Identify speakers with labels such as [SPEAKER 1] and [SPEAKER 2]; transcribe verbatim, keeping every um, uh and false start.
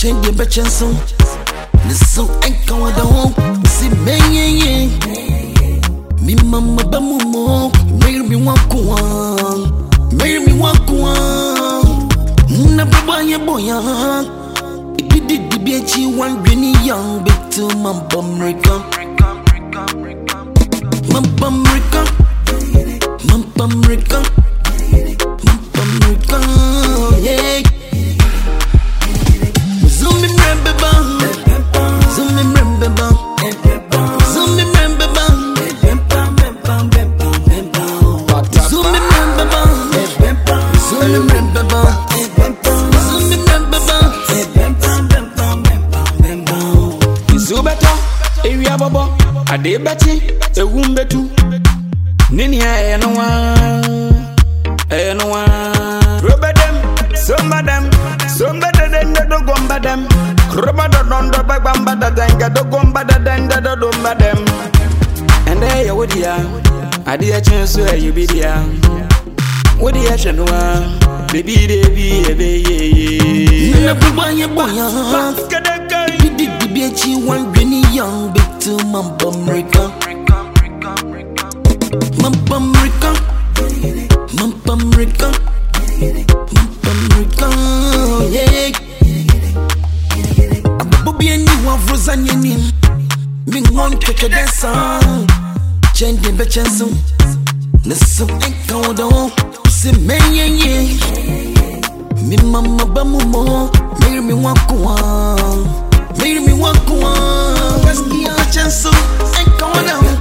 [SPEAKER 1] change the betchen song. The song ain't going down. See me, yeah, yeah. Me mama bamumo, make me walk on, make me walk on. Muna baba ye boya. If you did the bitchy one granny young, big to my bum rika, my bum rika, my bum rika, my bum rika, yeah. Zoom in remember bang, zoom in remember bang, zoom in remember bang. Ade bati e wumbetu nini ya no wa e no wa robadem sombadem sombadem do gombadem robada don do bagbamba da danga do gombada danga do dombadem ende ya wodia ade ya chenso e yubidia wodia chenwa baby baby ebe ye na bubanye boya bidi bibi one granny young big to my bum rika, my bum rika, my bum rika, my bum rika, yeah. Ababu and you have Rosanna nim, me one kick a dance song, change the betchen song. The song ain't going down. See me, yeah, yeah. Me mama bamumo, make me walk on. Made me walk on. Let's be a chance, so ain't going down.